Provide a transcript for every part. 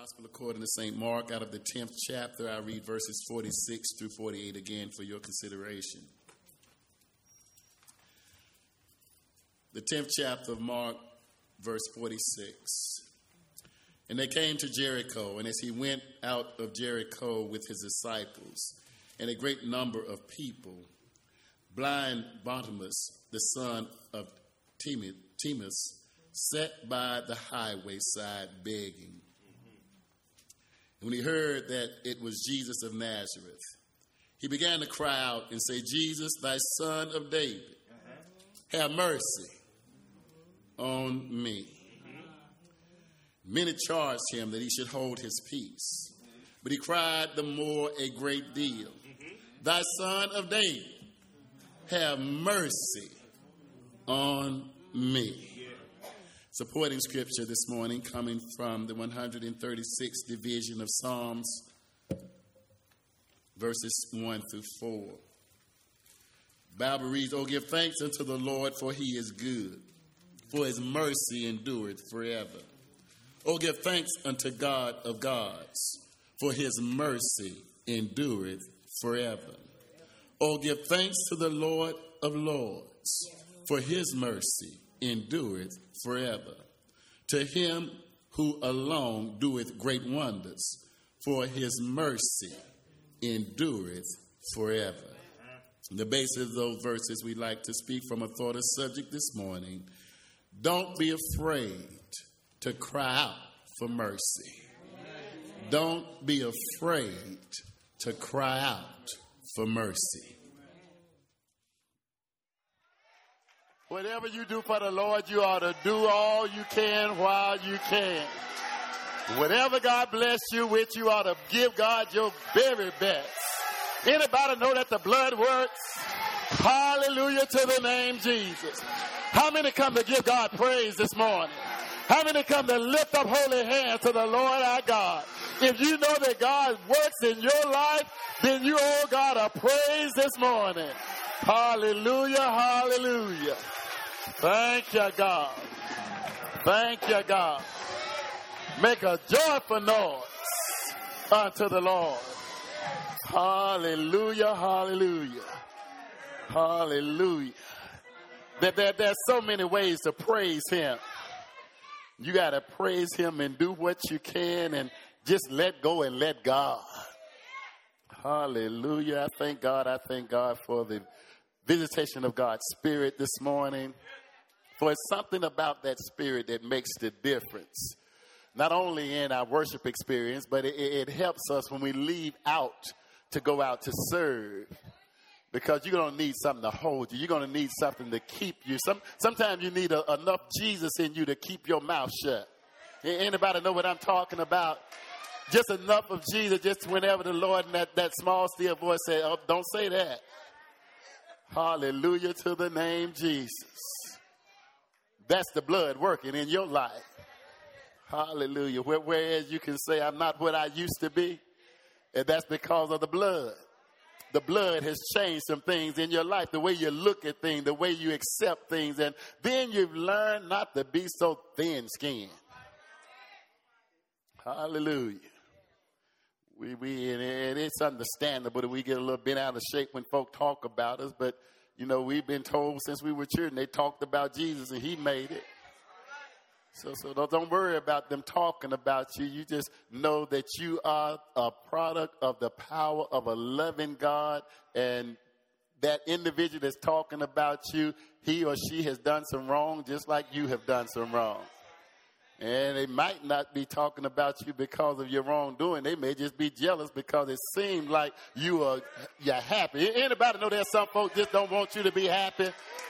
Gospel according to St. Mark, out of the 10th chapter. I read verses 46 through 48 again for your consideration. The 10th chapter of Mark, verse 46. And they came to Jericho, and as he went out of Jericho with his disciples and a great number of people, blind Bartimaeus, the son of Timaeus, sat by the highway side begging. And when he heard that it was Jesus of Nazareth, he began to cry out and say, Jesus, thy son of David, have mercy on me. Many charged him that he should hold his peace, but he cried the more a great deal, thy son of David, have mercy on me. Supporting scripture this morning coming from the 136th division of Psalms, verses 1 through 4. The Bible reads, "Oh, give thanks unto the Lord, for he is good, for his mercy endureth forever. Oh, give thanks unto God of gods, for his mercy endureth forever. Oh, give thanks to the Lord of lords, for his mercy endureth forever. To him who alone doeth great wonders, for his mercy endureth forever." On the basis of those verses, we'd like to speak from a thought of subject this morning. Don't be afraid to cry out for mercy. Don't be afraid to cry out for mercy. Whatever you do for the Lord, you ought to do all you can while you can. Whatever God bless you with, you ought to give God your very best. Anybody know that the blood works? Hallelujah to the name Jesus. How many come to give God praise this morning? How many come to lift up holy hands to the Lord our God? If you know that God works in your life, then you owe God a praise this morning. Hallelujah, hallelujah. Thank you, God. Thank you, God. Make a joyful noise unto the Lord. Hallelujah, hallelujah. Hallelujah. There's so many ways to praise him. You got to praise him and do what you can and just let go and let God. Hallelujah. I thank God for the visitation of God's Spirit this morning. For it's something about that Spirit that makes the difference. Not only in our worship experience, but it helps us when we leave out to go out to serve. Because you're going to need something to hold you. You're going to need something to keep you. Sometimes you need enough Jesus in you to keep your mouth shut. Anybody know what I'm talking about? Just enough of Jesus, just whenever the Lord in that small, still voice said, "Oh, don't say that." Hallelujah to the name Jesus. That's the blood working in your life. Hallelujah. Whereas you can say, "I'm not what I used to be," and that's because of the blood. The blood has changed some things in your life, the way you look at things, the way you accept things, and then you've learned not to be so thin-skinned. Hallelujah. And it's understandable that we get a little bit out of shape when folk talk about us, but, you know, we've been told since we were children, they talked about Jesus and he made it. So don't worry about them talking about you. You just know that you are a product of the power of a loving God, and that individual that's talking about you, he or she has done some wrong just like you have done some wrong. And they might not be talking about you because of your wrongdoing. They may just be jealous because it seems like you're happy. Anybody know there's some folks just don't want you to be happy?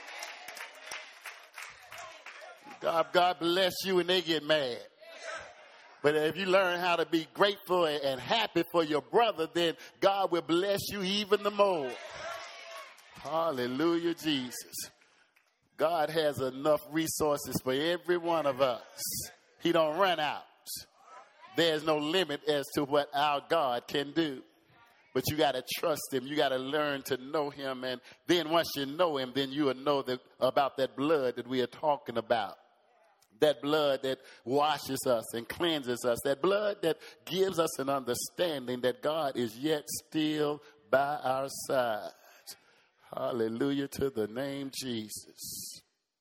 God bless you and they get mad. But if you learn how to be grateful and happy for your brother, then God will bless you even the more. Hallelujah, Jesus. God has enough resources for every one of us. He don't run out. There's no limit as to what our God can do. But you got to trust him. You got to learn to know him. And then once you know him, then you will know about that blood that we are talking about. That blood that washes us and cleanses us. That blood that gives us an understanding that God is yet still by our side. Hallelujah to the name Jesus.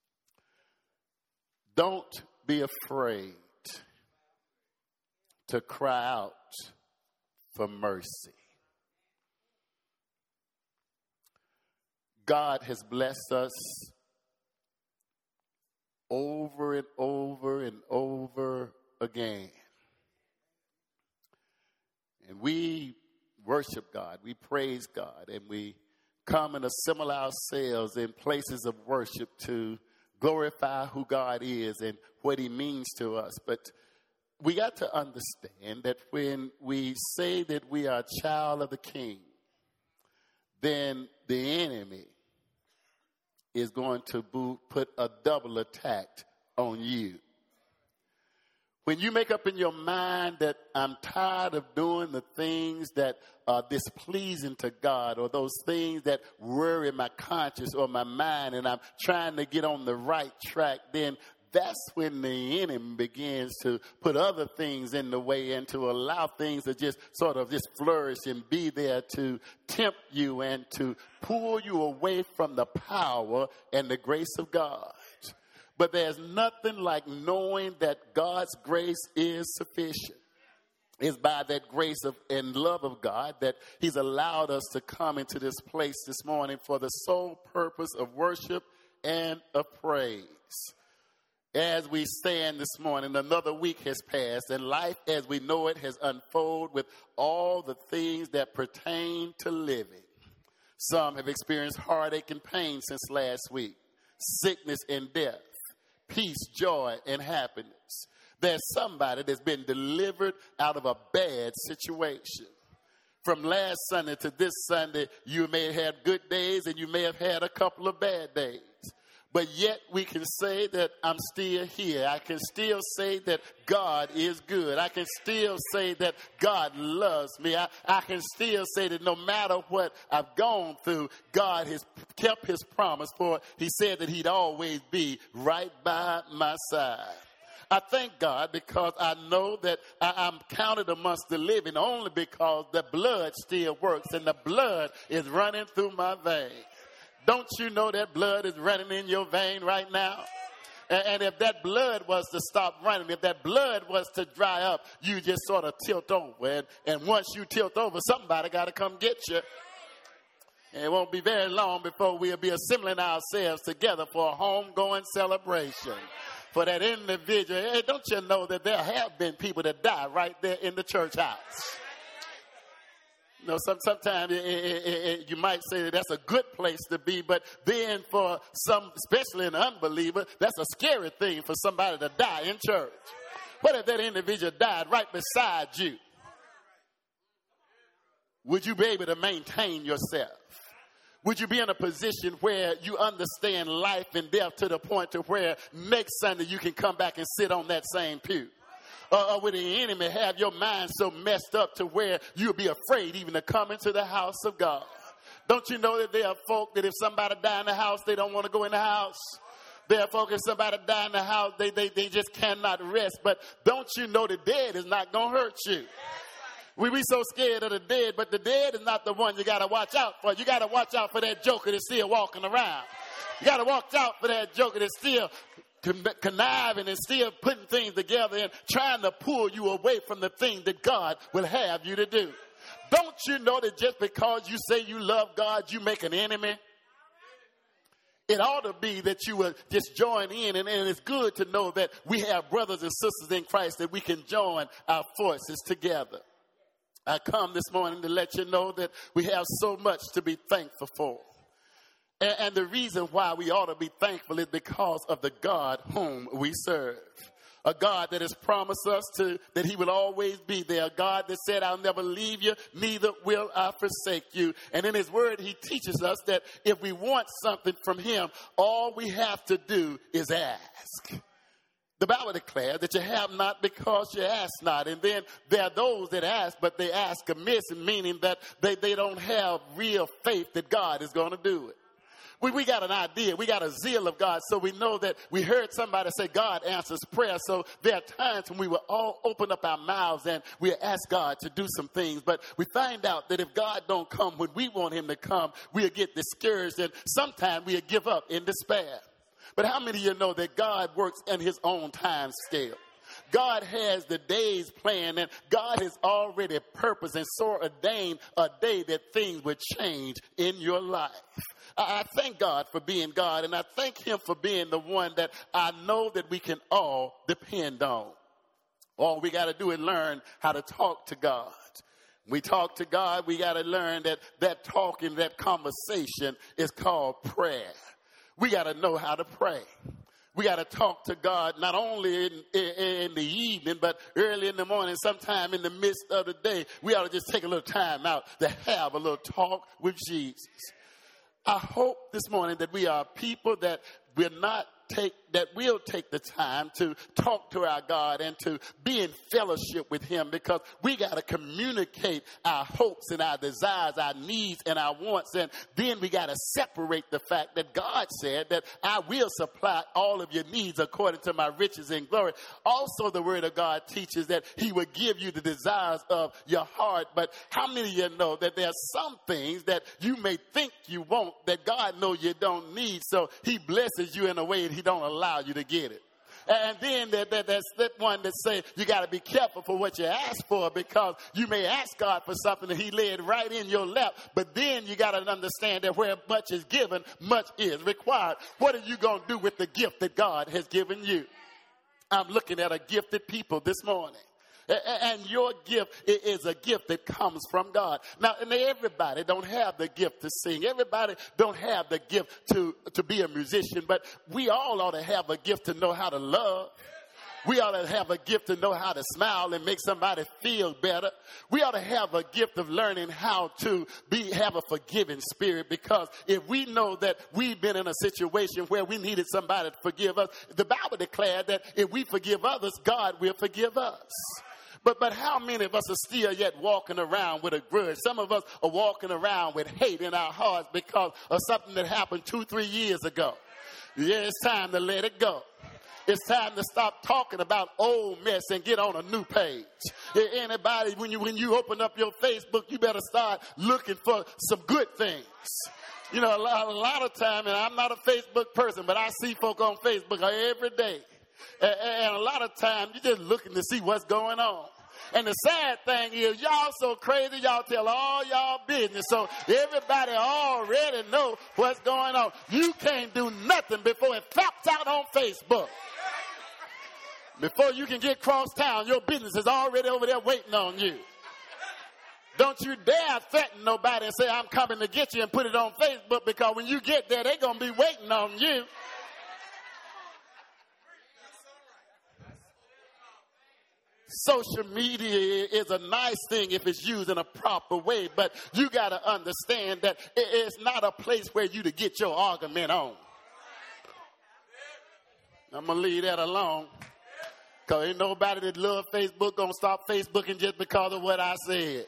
Don't be afraid to cry out for mercy. God has blessed us over and over and over again. And we worship God, we praise God, and we come and assemble ourselves in places of worship to glorify who God is and what he means to us. But we got to understand that when we say that we are a child of the King, then the enemy is going to put a double attack on you. When you make up in your mind that I'm tired of doing the things that are displeasing to God, or those things that worry my conscience or my mind, and I'm trying to get on the right track, then that's when the enemy begins to put other things in the way and to allow things to just sort of just flourish and be there to tempt you and to pull you away from the power and the grace of God. But there's nothing like knowing that God's grace is sufficient. It's by that grace and love of God that he's allowed us to come into this place this morning for the sole purpose of worship and of praise. As we stand this morning, another week has passed, and life as we know it has unfolded with all the things that pertain to living. Some have experienced heartache and pain since last week, sickness and death, peace, joy, and happiness. There's somebody that's been delivered out of a bad situation. From last Sunday to this Sunday, you may have had good days and you may have had a couple of bad days. But yet we can say that I'm still here. I can still say that God is good. I can still say that God loves me. I can still say that no matter what I've gone through, God has kept his promise, for he said that he'd always be right by my side. I thank God because I know that I'm counted amongst the living only because the blood still works and the blood is running through my veins. Don't you know that blood is running in your vein right now? And if that blood was to stop running, if that blood was to dry up, you just sort of tilt over. And once you tilt over, somebody got to come get you. And it won't be very long before we'll be assembling ourselves together for a homegoing celebration. For that individual, hey, don't you know that there have been people that die right there in the church house? You know, sometimes you might say that that's a good place to be, but then for some, especially an unbeliever, that's a scary thing for somebody to die in church. What if that individual died right beside you? Would you be able to maintain yourself? Would you be in a position where you understand life and death to the point to where next Sunday you can come back and sit on that same pew? Or would the enemy have your mind so messed up to where you'll be afraid even to come into the house of God? Don't you know that there are folk that if somebody die in the house, they don't want to go in the house? There are folk if somebody die in the house, they just cannot rest. But don't you know the dead is not going to hurt you? We so scared of the dead, but the dead is not the one you got to watch out for. You got to watch out for that joker that's still walking around. You got to watch out for that joker that's still conniving and still putting things together and trying to pull you away from the thing that God will have you to do. Don't you know that just because you say you love God, you make an enemy? It ought to be that you will just join in, and it's good to know that we have brothers and sisters in Christ that we can join our forces together. I come this morning to let you know that we have so much to be thankful for. And the reason why we ought to be thankful is because of the God whom we serve. A God that has promised us that he will always be there. A God that said, I'll never leave you, neither will I forsake you. And in his word, he teaches us that if we want something from him, all we have to do is ask. The Bible declares that you have not because you ask not. And then there are those that ask, but they ask amiss, meaning that they don't have real faith that God is going to do it. We got an idea. We got a zeal of God. So we know that we heard somebody say God answers prayer. So there are times when we will all open up our mouths and we ask God to do some things. But we find out that if God don't come when we want him to come, we'll get discouraged. And sometimes we'll give up in despair. But how many of you know that God works in his own time scale? God has the days planned, and God has already purposed and so ordained a day that things would change in your life. I thank God for being God, and I thank him for being the one that I know that we can all depend on. All we got to do is learn how to talk to God. We talk to God, we got to learn that talking, that conversation is called prayer. We got to know how to pray. We got to talk to God not only in the evening, but early in the morning, sometime in the midst of the day. We ought to just take a little time out to have a little talk with Jesus. I hope this morning that we are people that will take the time to talk to our God and to be in fellowship with him, because we got to communicate our hopes and our desires, our needs and our wants. And then we got to separate the fact that God said that I will supply all of your needs according to my riches and glory. Also, the word of God teaches that he will give you the desires of your heart. But how many of you know that there are some things that you may think you want that God knows you don't need? So he blesses you in a way that he don't allow you to get it. And then there's that one that say you got to be careful for what you ask for, because you may ask God for something and he lay it right in your lap. But then you got to understand that where much is given, much is required. What are you going to do with the gift that God has given you? I'm looking at a gifted people this morning. And your gift is a gift that comes from God. Now, and everybody don't have the gift to sing. Everybody don't have the gift to be a musician. But we all ought to have a gift to know how to love. We ought to have a gift to know how to smile and make somebody feel better. We ought to have a gift of learning how to have a forgiving spirit, because if we know that we've been in a situation where we needed somebody to forgive us, the Bible declared that if we forgive others, God will forgive us. But how many of us are still yet walking around with a grudge? Some of us are walking around with hate in our hearts because of something that happened 2-3 years ago. Yeah, it's time to let it go. It's time to stop talking about old mess and get on a new page. Anybody, when you open up your Facebook, you better start looking for some good things. You know, a lot of time, and I'm not a Facebook person, but I see folk on Facebook every day. And a lot of time, you're just looking to see what's going on. And the sad thing is, y'all so crazy, y'all tell all y'all business. So everybody already know what's going on. You can't do nothing before it pops out on Facebook. Before you can get cross town, your business is already over there waiting on you. Don't you dare threaten nobody and say, I'm coming to get you, and put it on Facebook, because when you get there, they're going to be waiting on you. Social media is a nice thing if it's used in a proper way, but you got to understand that it's not a place where you to get your argument on. I'm going to leave that alone, because ain't nobody that love Facebook going to stop Facebooking just because of what I said.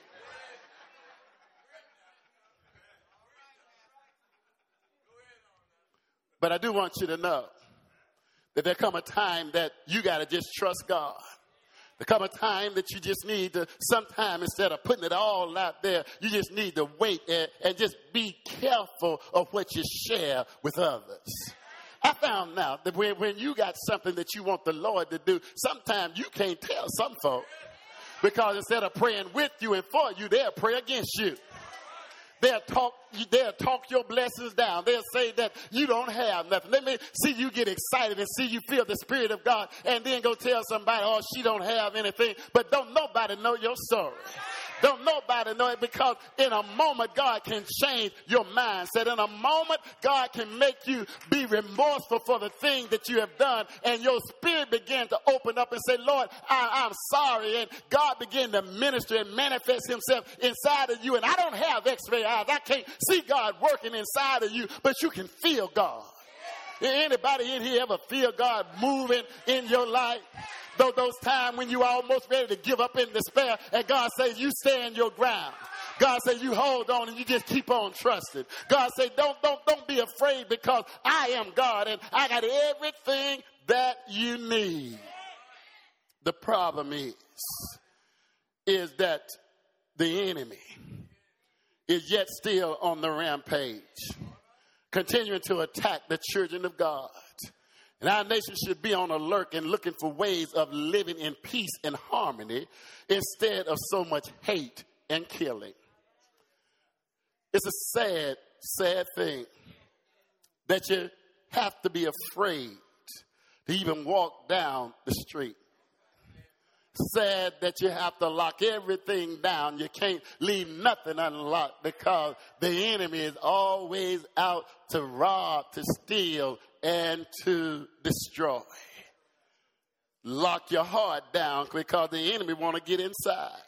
But I do want you to know that there come a time that you got to just trust God. There come a time that you just need to, sometime instead of putting it all out there, you just need to wait and just be careful of what you share with others. I found out that when you got something that you want the Lord to do, sometimes you can't tell some folk, because instead of praying with you and for you, they'll pray against you. They'll talk your blessings down. They'll say that you don't have nothing. Let me see you get excited and see you feel the Spirit of God, and then go tell somebody, oh, she don't have anything. But don't nobody know your story. Don't nobody know it, because in a moment, God can change your mindset. In a moment, God can make you be remorseful for the thing that you have done. And your spirit begin to open up and say, Lord, I'm sorry. And God began to minister and manifest himself inside of you. And I don't have x-ray eyes. I can't see God working inside of you, but you can feel God. Anybody in here ever feel God moving in your life? Those times when you are almost ready to give up in despair, and God says, you stand your ground. God said, you hold on and you just keep on trusting. God said, don't be afraid, because I am God and I got everything that you need. The problem is that the enemy is yet still on the rampage, continuing to attack the children of God. And our nation should be on alert and looking for ways of living in peace and harmony instead of so much hate and killing. It's a sad, sad thing that you have to be afraid to even walk down the street. Sad that you have to lock everything down. You can't leave nothing unlocked because the enemy is always out to rob, to steal, and to destroy. Lock your heart down because the enemy want to get inside.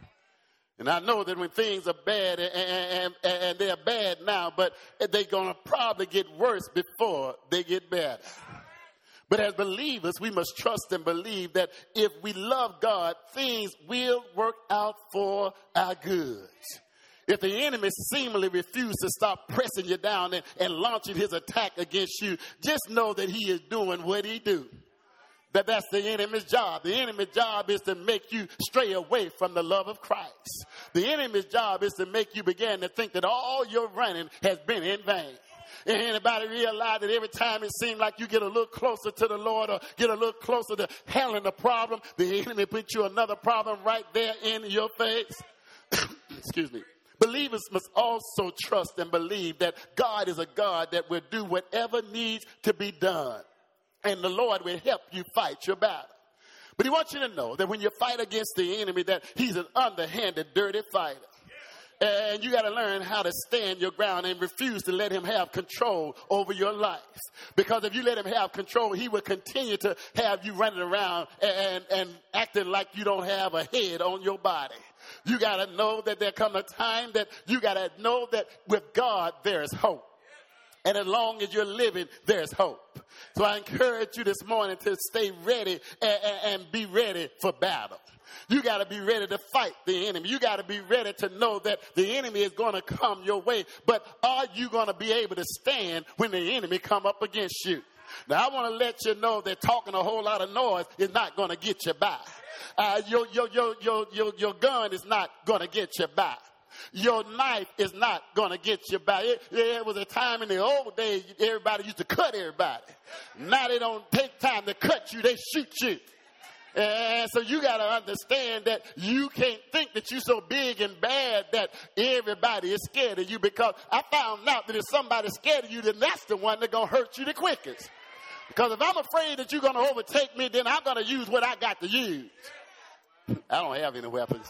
And I know that when things are bad, and they're bad now, but they're going to probably get worse before they get better. But as believers, we must trust and believe that if we love God, things will work out for our good. If the enemy seemingly refuses to stop pressing you down and launching his attack against you, just know that he is doing what he do. That's the enemy's job. The enemy's job is to make you stray away from the love of Christ. The enemy's job is to make you begin to think that all your running has been in vain. And anybody realize that every time it seems like you get a little closer to the Lord or get a little closer to handling the problem, the enemy puts you another problem right there in your face? Excuse me. Believers must also trust and believe that God is a God that will do whatever needs to be done. And the Lord will help you fight your battle. But he wants you to know that when you fight against the enemy, that he's an underhanded, dirty fighter. And you got to learn how to stand your ground and refuse to let him have control over your life. Because if you let him have control, he will continue to have you running around and acting like you don't have a head on your body. You got to know that there comes a time that you got to know that with God, there is hope. And as long as you're living, there's hope. So I encourage you this morning to stay ready and be ready for battle. You got to be ready to fight the enemy. You got to be ready to know that the enemy is going to come your way. But are you going to be able to stand when the enemy come up against you? Now, I want to let you know that talking a whole lot of noise is not going to get you by. Your gun is not going to get you by. Your knife is not going to get you by. There was a time in the old days, everybody used to cut everybody. Now they don't take time to cut you, they shoot you. And so you got to understand that you can't think that you're so big and bad that everybody is scared of you, because I found out that if somebody's scared of you, then that's the one that's going to hurt you the quickest. Because if I'm afraid that you're going to overtake me, then I'm going to use what I got to use. I don't have any weapons.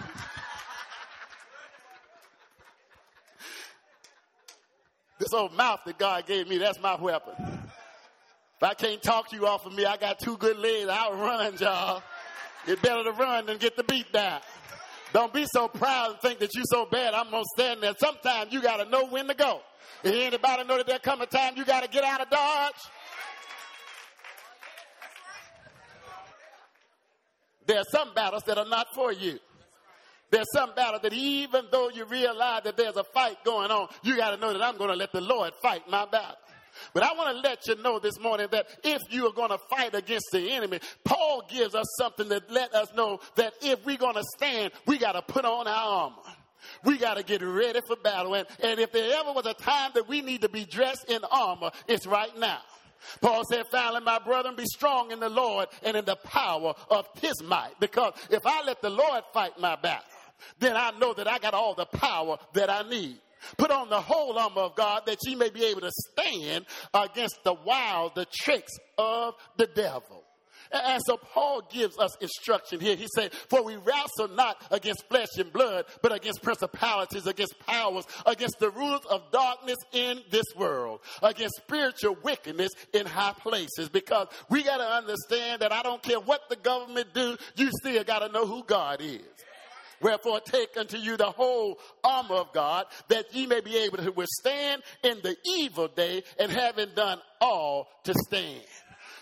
This old mouth that God gave me, that's my weapon. If I can't talk you off of me, I got two good legs. I'll run, y'all. It's better to run than get the beat down. Don't be so proud and think that you're so bad, I'm going to stand there. Sometimes you got to know when to go. If anybody know that there come a time you got to get out of Dodge? There are some battles that are not for you. There's some battle that even though you realize that there's a fight going on, you got to know that I'm going to let the Lord fight my battle. But I want to let you know this morning that if you are going to fight against the enemy, Paul gives us something that let us know that if we're going to stand, we got to put on our armor. We got to get ready for battle. And if there ever was a time that we need to be dressed in armor, it's right now. Paul said, finally, my brethren, be strong in the Lord and in the power of his might. Because if I let the Lord fight my battle, then I know that I got all the power that I need. Put on the whole armor of God that ye may be able to stand against the wiles, the tricks of the devil. And so Paul gives us instruction here. He said, for we wrestle not against flesh and blood, but against principalities, against powers, against the rulers of darkness in this world, against spiritual wickedness in high places. Because we got to understand that I don't care what the government do, you still got to know who God is. Wherefore take unto you the whole armor of God, that ye may be able to withstand in the evil day, and having done all to stand.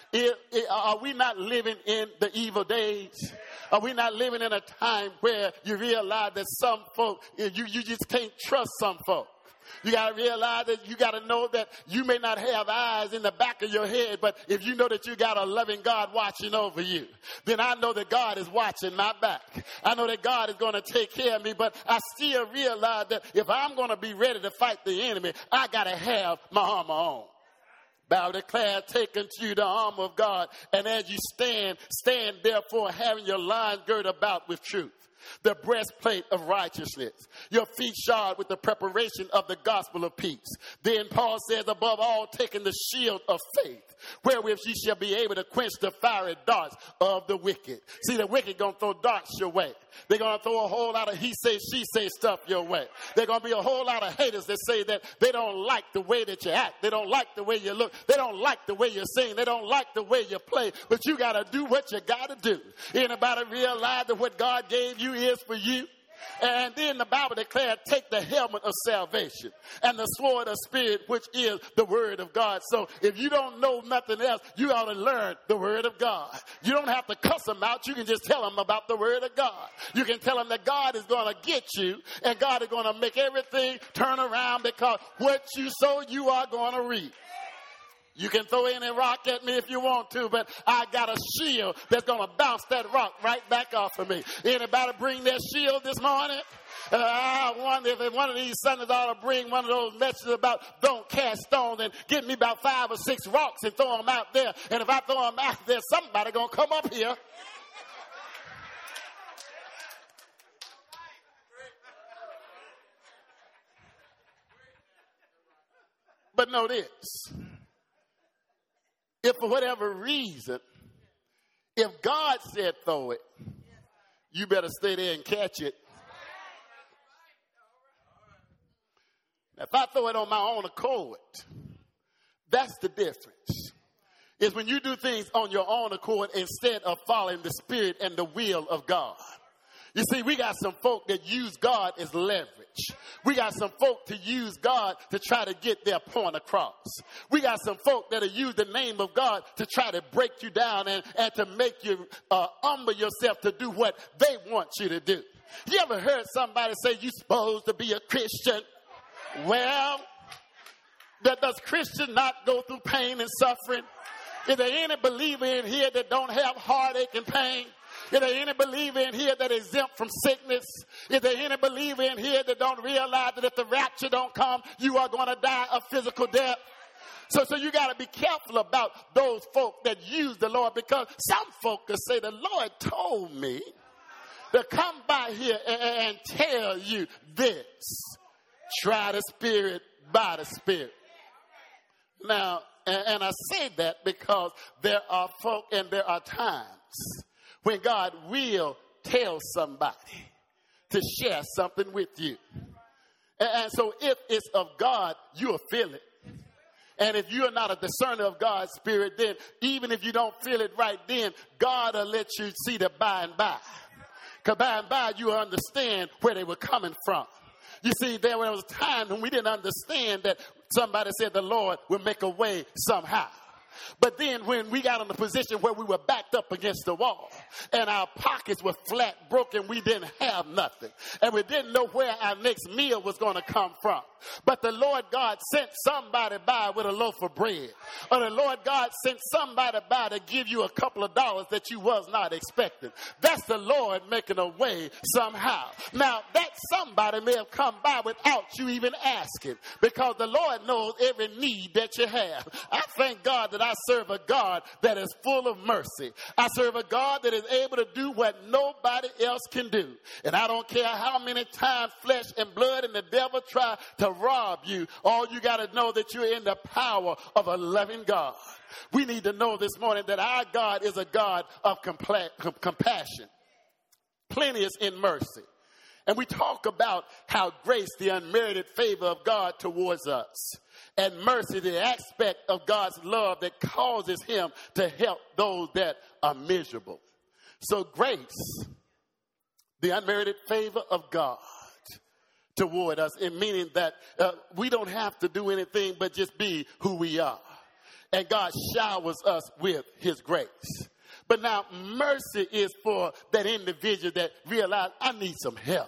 Are we not living in the evil days? Are we not living in a time where you realize that some folk, you just can't trust some folk? You got to realize that you got to know that you may not have eyes in the back of your head, but if you know that you got a loving God watching over you, then I know that God is watching my back. I know that God is going to take care of me, but I still realize that if I'm going to be ready to fight the enemy, I got to have my armor on. Bible declares, take unto you the armor of God, and as you stand therefore having your loins girded about with truth, the breastplate of righteousness, your feet shod with the preparation of the gospel of peace. Then Paul says, above all, taking the shield of faith, wherewith ye shall be able to quench the fiery darts of the wicked. See, the wicked going to throw darts your way. They're going to throw a whole lot of he say, she say stuff your way. They're going to be a whole lot of haters that say that they don't like the way that you act. They don't like the way you look. They don't like the way you sing. They don't like the way you play. But you got to do what you got to do. Anybody realize that what God gave you is for you? And then the Bible declared, take the helmet of salvation and the sword of spirit, which is the word of God. So if you don't know nothing else, you ought to learn the word of God. You don't have to cuss them out. You can just tell them about the word of God. You can tell them that God is going to get you and God is going to make everything turn around, because what you sow, you are going to reap. You can throw any rock at me if you want to, but I got a shield that's going to bounce that rock right back off of me. Anybody bring their shield this morning? I wonder if one of these Sundays ought to bring one of those messages about don't cast stones, and get me about 5 or 6 rocks and throw them out there. And if I throw them out there, somebody going to come up here. But know this. If for whatever reason, if God said throw it, you better stay there and catch it. Now, if I throw it on my own accord, that's the difference. Is when you do things on your own accord instead of following the spirit and the will of God. You see, we got some folk that use God as leverage. We got some folk to use God to try to get their point across. We got some folk that use the name of God to try to break you down and to make you humble yourself to do what they want you to do. You ever heard somebody say you're supposed to be a Christian? Well, does Christian not go through pain and suffering? Is there any believer in here that don't have heartache and pain? Is there any believer in here that is exempt from sickness? Is there any believer in here that don't realize that if the rapture don't come, you are going to die a physical death? So you got to be careful about those folk that use the Lord, because some folk will say, the Lord told me to come by here and tell you this. Try the spirit by the spirit. Now, and I say that because there are folk and there are times when God will tell somebody to share something with you. And so if it's of God, you'll feel it. And if you're not a discerner of God's spirit, then even if you don't feel it right then, God will let you see that by and by. Because by and by, you understand where they were coming from. You see, there was a time when we didn't understand that somebody said the Lord will make a way somehow. But then when we got in a position where we were backed up against the wall and our pockets were flat, broken, we didn't have nothing. And we didn't know where our next meal was going to come from. But the Lord God sent somebody by with a loaf of bread. Or the Lord God sent somebody by to give you a couple of dollars that you was not expecting. That's the Lord making a way somehow. Now, that somebody may have come by without you even asking, because the Lord knows every need that you have. I thank God that I serve a God that is full of mercy. I serve a God that is able to do what nobody else can do. And I don't care how many times flesh and blood and the devil try to rob you. All you got to know that you're in the power of a loving God. We need to know this morning that our God is a God of compassion, plenteous in mercy. And we talk about how grace, the unmerited favor of God towards us, and mercy, the aspect of God's love that causes him to help those that are miserable. So grace, the unmerited favor of God toward us, in meaning that we don't have to do anything but just be who we are. and God showers us with his grace. But now mercy is for that individual that realize I need some help.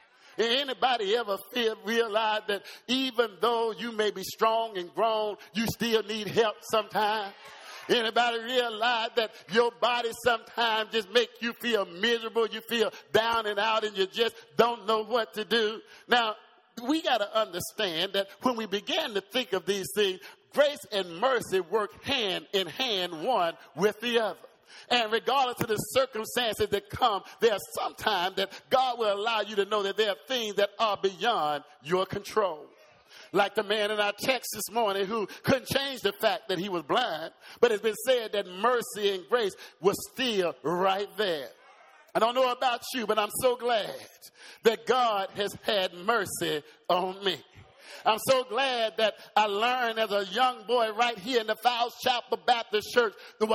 Anybody ever realize that even though you may be strong and grown, you still need help sometimes? Anybody realize that your body sometimes just make you feel miserable, you feel down and out, and you just don't know what to do? Now, we got to understand that when we begin to think of these things, grace and mercy work hand in hand, one with the other. And regardless of the circumstances that come, there are sometimes that God will allow you to know that there are things that are beyond your control. Like the man in our text this morning who couldn't change the fact that he was blind, but it's been said that mercy and grace was still right there. I don't know about you, but I'm so glad that God has had mercy on me. I'm so glad that I learned as a young boy right here in the Fowles Chapel Baptist Church, the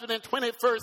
121st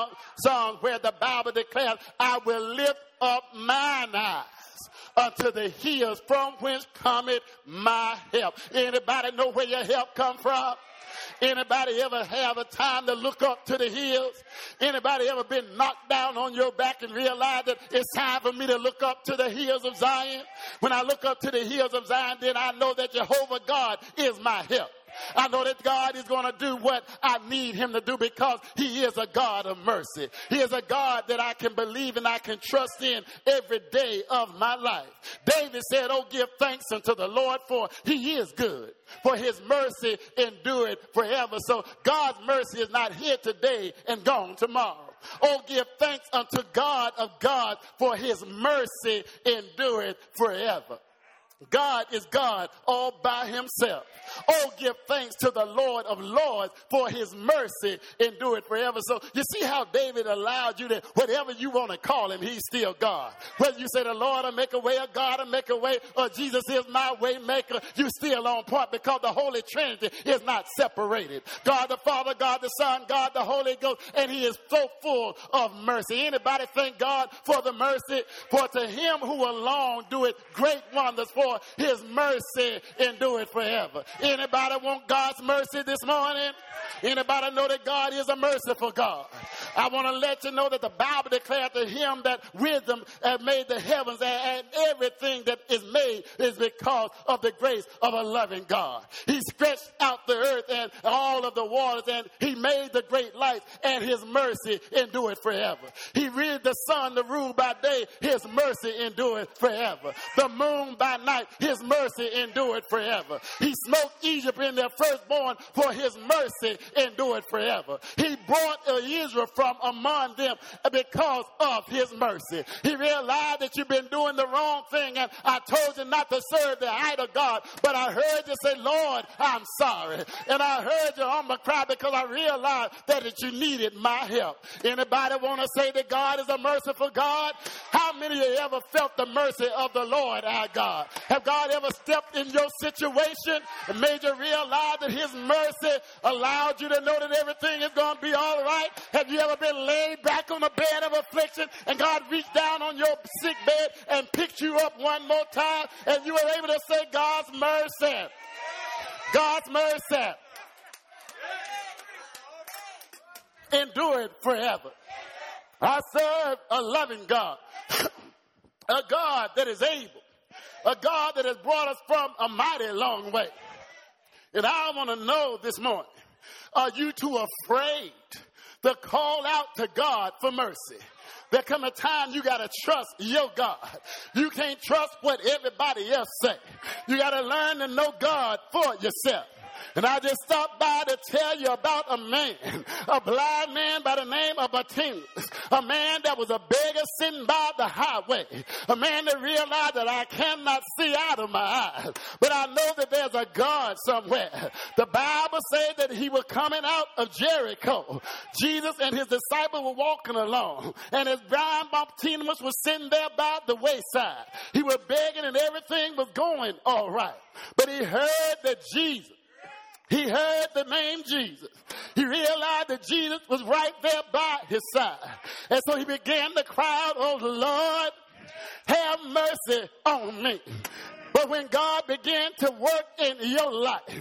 song where the Bible declares, I will lift up mine eyes unto the hills from whence cometh my help. Anybody know where your help come from? Anybody ever have a time to look up to the hills? Anybody ever been knocked down on your back and realized that it's time for me to look up to the hills of Zion? When I look up to the hills of Zion, then I know that Jehovah God is my help. I know that God is going to do what I need him to do because he is a God of mercy. He is a God that I can believe and I can trust in every day of my life. David said, oh, give thanks unto the Lord, for he is good, for his mercy endureth forever. So God's mercy is not here today and gone tomorrow. Oh, give thanks unto God of God, for his mercy endureth forever. God is God all by himself. Oh, give thanks to the Lord of Lords, for his mercy endureth forever. So you see how David allowed you to, whatever you want to call him, he's still God. Whether you say the Lord will make a way, or God will make a way, or Jesus is my way maker, you still on point because the Holy Trinity is not separated. God the Father, God the Son, God the Holy Ghost, and he is so full of mercy. Anybody thank God for the mercy? For to him who alone doeth great wonders, for his mercy endureth forever. Anybody want God's mercy this morning? Anybody know that God is a merciful God? I want to let you know that the Bible declared to him that wisdom has made the heavens, and everything that is made is because of the grace of a loving God. He stretched out the earth and all of the waters, and he made the great lights, and his mercy endureth forever. He reared the sun to rule by day, his mercy endureth forever. The moon by night, his mercy endureth forever. He smote Egypt in their firstborn, for his mercy endureth forever. He brought Israel from among them because of his mercy. He realized that you've been doing the wrong thing, and I told you not to serve the idol God, but I heard you say, Lord, I'm sorry. And I heard you humble cry because I realized that you needed my help. Anybody want to say that God is a merciful God? How many of you ever felt the mercy of the Lord our God? Have God ever stepped in your situation and made you realize that his mercy allowed you to know that everything is going to be all right? Have you ever been laid back on a bed of affliction and God reached down on your sick bed and picked you up one more time and you were able to say, God's mercy, God's mercy endure forever. I serve a loving God, a God that is able, a God that has brought us from a mighty long way. And I want to know this morning, are you too afraid to call out to God for mercy? There come a time you got to trust your God. You can't trust what everybody else say. You got to learn to know God for yourself. And I just stopped by to tell you about a man, a blind man by the name of Bartimaeus, a man that was a beggar sitting by the highway, a man that realized that I cannot see out of my eyes, but I know that there's a God somewhere. The Bible says that he was coming out of Jericho. Jesus and his disciples were walking along, and as blind Bartimaeus was sitting there by the wayside, he was begging and everything was going all right. But he heard that Jesus, he heard the name Jesus. He realized that Jesus was right there by his side. And so he began to cry out, oh Lord, have mercy on me. But when God began to work in your life,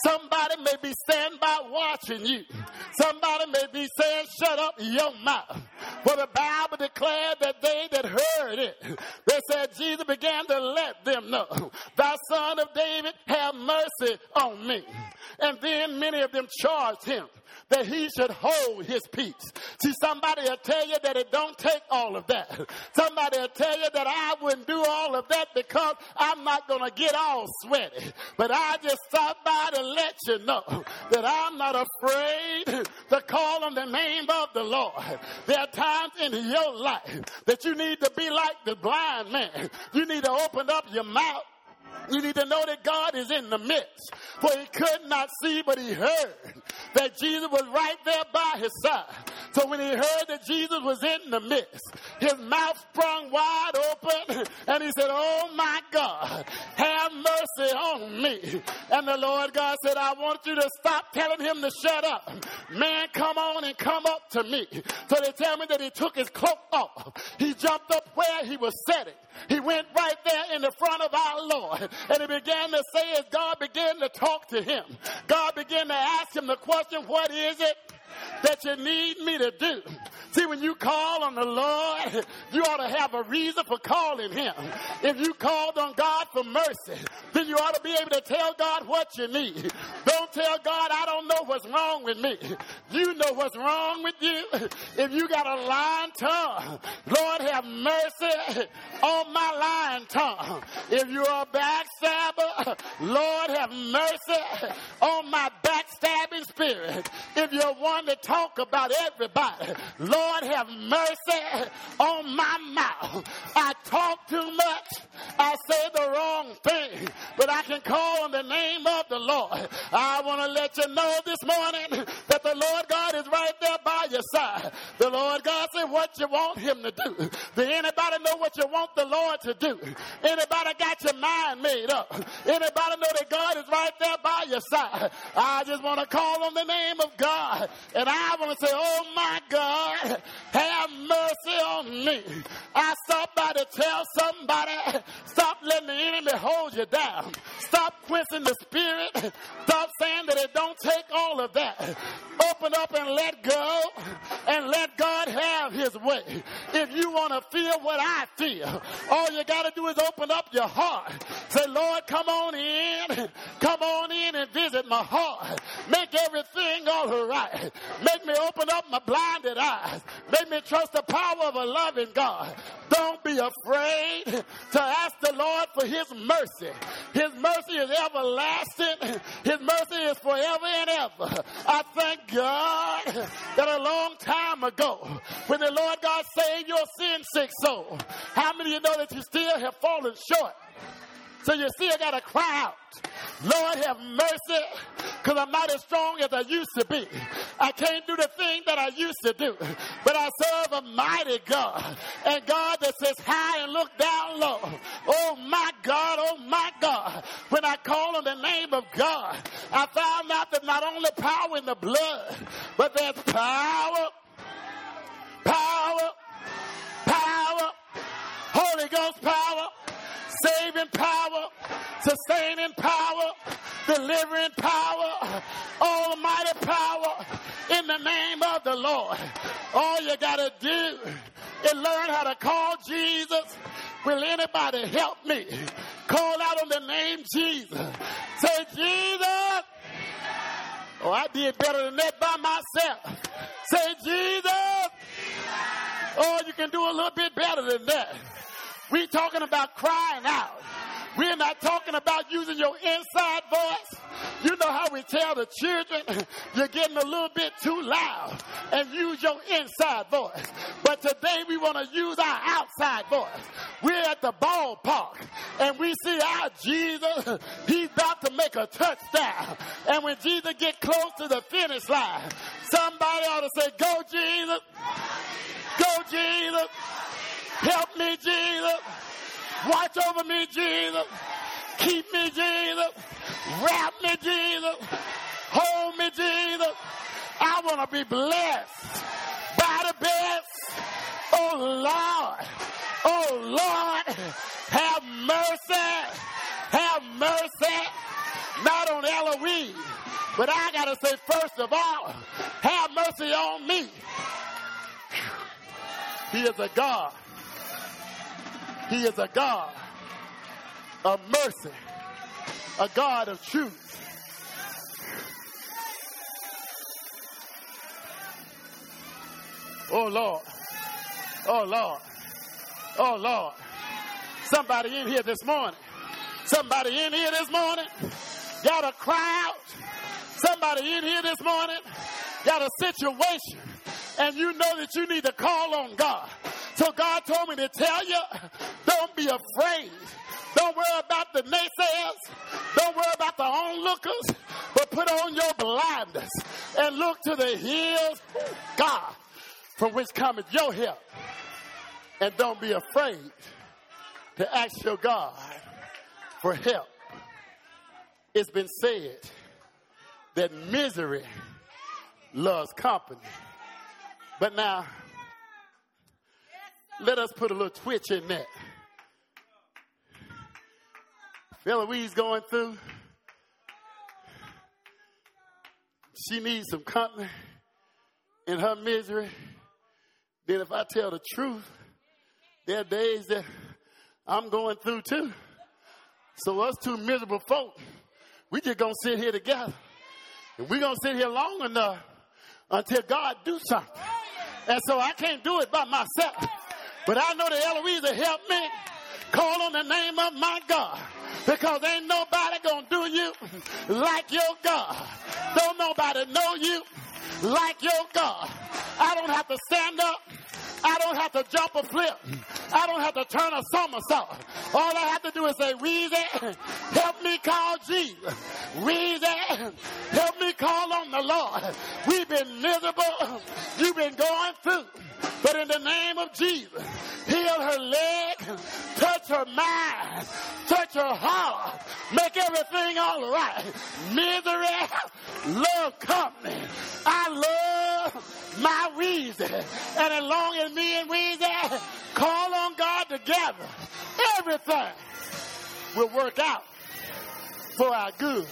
Somebody may be standing by watching you. Somebody may be saying, shut up your mouth. For the Bible declared that they that heard it, they said Jesus began to let them know, thou son of David, have mercy on me. And then many of them charged him that he should hold his peace. See, somebody will tell you that it don't take all of that. Somebody will tell you that I wouldn't do all of that because I'm not going to get all sweaty. But I just stopped by to let you know that I'm not afraid to call on the name of the Lord. There are times in your life that you need to be like the blind man. You need to open up your mouth. You need to know that God is in the midst. For he could not see, but he heard that Jesus was right there by his side. So when he heard that Jesus was in the midst, his mouth sprung wide open, and he said, oh my God, have mercy on me. And the Lord God said, I want you to stop telling him to shut up. Man, come on and come up to me. So they tell me that he took his cloak off. He jumped up where he was sitting. He went right there in the front of our Lord, and he began to say, as God began to talk to him, God began to ask him the question, what is it that you need me to do? See, when you call on the Lord, you ought to have a reason for calling him. If you called on God for mercy, then you ought to be able to tell God what you need. Don't tell God, I don't know what's wrong with me. You know what's wrong with you. If you got a lying tongue, Lord, have mercy on my lying tongue. If you're a backstabber, Lord, have mercy on my backstabbing spirit. If you're one to talk about everybody, Lord, have mercy on my mouth. I talk too much. I say the wrong thing, but I can call on the name of the Lord. I want to let you know this morning that the Lord God is right there by your side. The Lord God said what you want him to do. Do anybody know what you want the Lord to do? Anybody got your mind made up? Anybody know that God is right there by your side? I just want to call on the name of God, and I want to say, oh my God, have mercy on me. I stopped by to tell somebody, stop letting the enemy hold you down. Stop quenching the spirit. Stop saying that it don't take all of that. Open up and let go, and let God have his way. If you want to feel what I feel, all you got to do is open up your heart. Say, Lord, come on in. Come on in and visit my heart. Make everything all right. Make me open up my blinded eyes. Make me trust the power of a loving God. Don't be afraid to ask the Lord for his mercy. His mercy is everlasting. His mercy is forever and ever. I thank God that a long time ago, when the Lord God saved your sin-sick soul, how many of you know that you still have fallen short? So you still got to cry out, Lord, have mercy, because I'm not as strong as I used to be. I can't do the thing that I used to do, but I serve a mighty God, and God that sits high and look down low. Oh my God, when I call on the name of God, I found out that not only power in the blood, but there's power, Holy Ghost power, saving power, sustaining power, delivering power, almighty power in the name of the Lord. All you got to do is learn how to call Jesus. Will anybody help me? Call out on the name Jesus. Say, Jesus. Oh, I did better than that by myself. Say, Jesus. Oh, you can do a little bit better than that. We're talking about crying out. We're not talking about using your inside voice. You know how we tell the children, you're getting a little bit too loud, and use your inside voice. But today we want to use our outside voice. We're at the ballpark, and we see our Jesus. He's about to make a touchdown. And when Jesus gets close to the finish line, somebody ought to say, go Jesus. Go Jesus. Help me, Jesus. Watch over me, Jesus. Keep me, Jesus. Wrap me, Jesus. Hold me, Jesus. I want to be blessed by the best. Oh, Lord, have mercy. Have mercy. Not on Eloise, But I got to say, first of all, have mercy on me. He is a God. He is a God of mercy, a God of truth. Oh, Lord. Oh, Lord. Oh, Lord. Somebody in here this morning. Somebody in here this morning got a crowd. Somebody in here this morning got a situation, and you know that you need to call on God. So God told me to tell you, don't be afraid. Don't worry about the naysayers. Don't worry about the onlookers, but put on your blinders and look to the hills, God, from which cometh your help. And don't be afraid to ask your God for help. It's been said that misery loves company. But now, let us put a little twitch in that. Eloise going through, she needs some company in her misery. Then if I tell the truth, there are days that I'm going through too. So us two miserable folk, we just gonna sit here together. And we're gonna sit here long enough until God do something. And so I can't do it by myself. But I know that Eloise will help me call on the name of my God. Because ain't nobody gonna do you like your God. Don't nobody know you like your God. I don't have to stand up. I don't have to jump a flip. I don't have to turn a somersault. All I have to do is say, Weezy, help me call Jesus. Weezy, help me call on the Lord. We've been miserable. You've been going through. But in the name of Jesus, heal her leg, touch her mind, touch her heart, make everything all right. Misery, love company. I love my Weezy. And as long as me and Weezy call on God together, everything will work out for our good.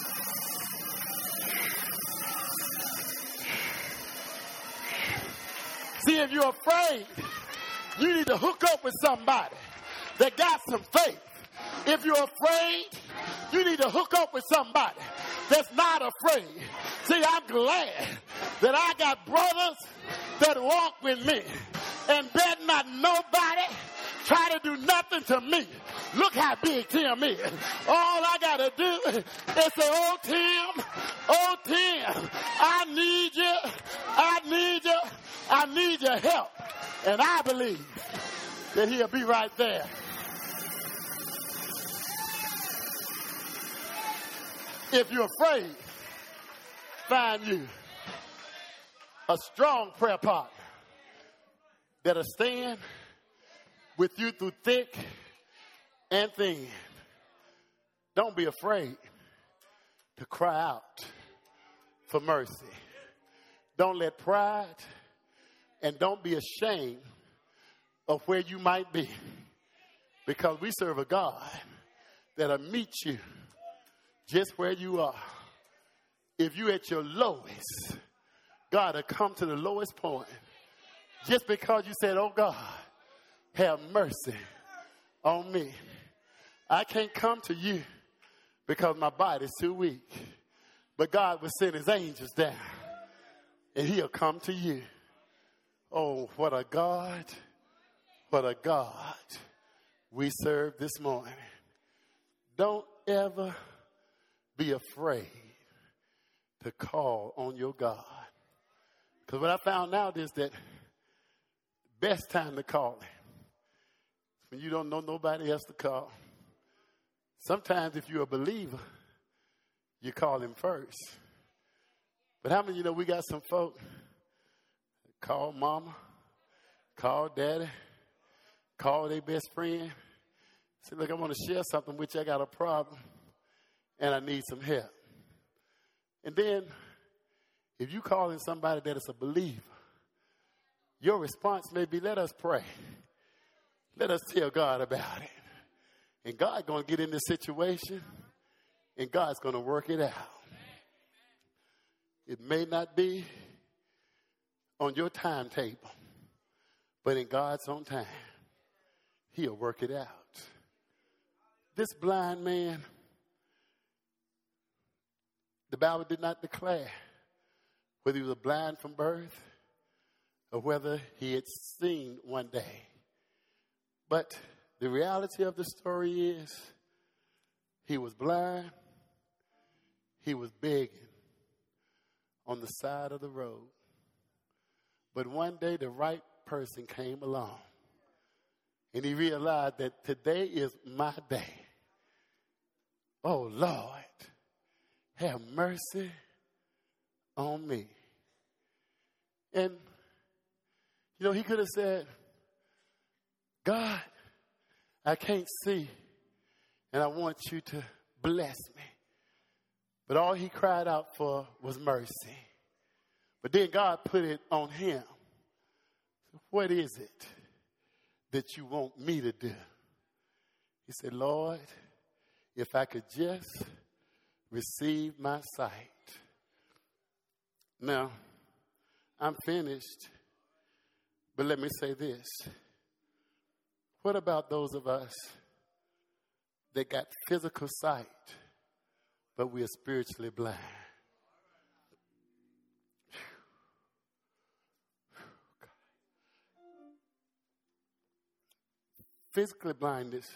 See, if you're afraid, you need to hook up with somebody that got some faith. If you're afraid, you need to hook up with somebody that's not afraid. See, I'm glad that I got brothers that walk with me, and bet not nobody try to do nothing to me. Look how big Tim is. All I got to do is say, oh, Tim, I need you. I need your help. And I believe that he'll be right there. If you're afraid, find you a strong prayer partner that'll stand with you through thick and thin. Don't be afraid to cry out for mercy. Don't let pride, and don't be ashamed of where you might be, because we serve a God that'll meet you just where you are. If you're at your lowest, God will come to the lowest point. Just because you said, oh God, have mercy on me. I can't come to you because my body's too weak. But God will send his angels down, and he'll come to you. Oh, what a God we serve this morning. Don't ever be afraid to call on your God. Because what I found out is that best time to call him is when you don't know nobody else to call. Sometimes if you're a believer, you call him first. But how many of you know we got some folk call mama, call daddy, call their best friend, say, look, I want to share something with you. I got a problem, and I need some help. And then, if you calling somebody that is a believer, your response may be, let us pray. Let us tell God about it. And God's going to get in this situation, and God's going to work it out. It may not be on your timetable, but in God's own time, he'll work it out. This blind man, the Bible did not declare whether he was blind from birth or whether he had seen one day. But the reality of the story is he was blind, he was begging on the side of the road. But one day the right person came along and he realized that today is my day. Oh, Lord, have mercy on me. And, he could have said, God, I can't see, and I want you to bless me. But all he cried out for was mercy. But then God put it on him. What is it that you want me to do? He said, Lord, if I could just receive my sight. Now, I'm finished, but let me say this. What about those of us that got physical sight, but we are spiritually blind? Physically blindness,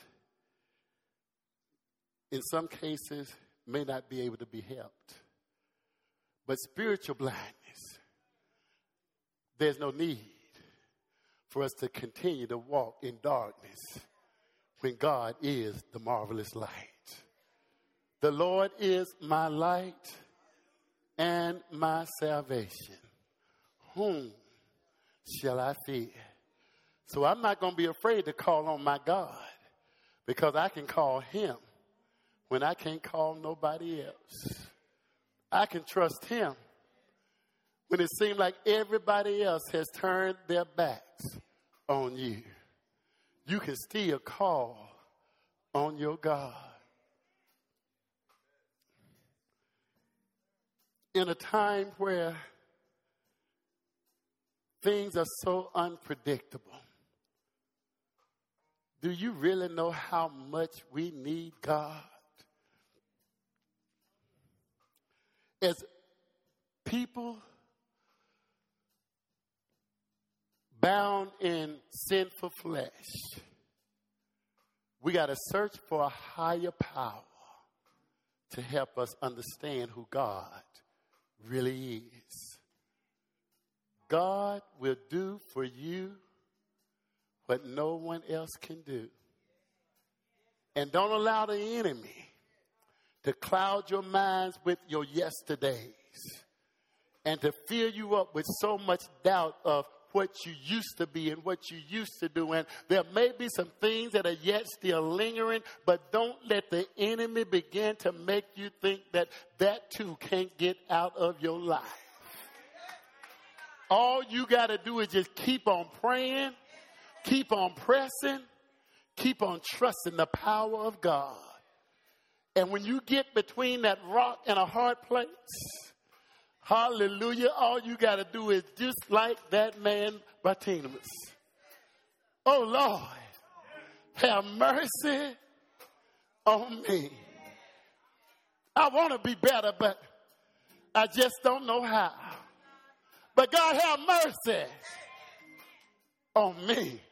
in some cases, may not be able to be helped. But spiritual blindness, there's no need for us to continue to walk in darkness when God is the marvelous light. The Lord is my light and my salvation. Whom shall I fear? So I'm not going to be afraid to call on my God because I can call him when I can't call nobody else. I can trust him when it seems like everybody else has turned their backs on you. You can still call on your God. In a time where things are so unpredictable, do you really know how much we need God? As people bound in sinful flesh, we got to search for a higher power to help us understand who God really is. God will do for you what no one else can do. And don't allow the enemy to cloud your minds with your yesterdays and to fill you up with so much doubt of what you used to be and what you used to do. And there may be some things that are yet still lingering, but don't let the enemy begin to make you think that that too can't get out of your life. All you got to do is just keep on praying, keep on pressing, keep on trusting the power of God. And when you get between that rock and a hard place, hallelujah, all you got to do is just like that man Bartimaeus. Oh, Lord, have mercy on me. I want to be better, but I just don't know how. But God, have mercy on me.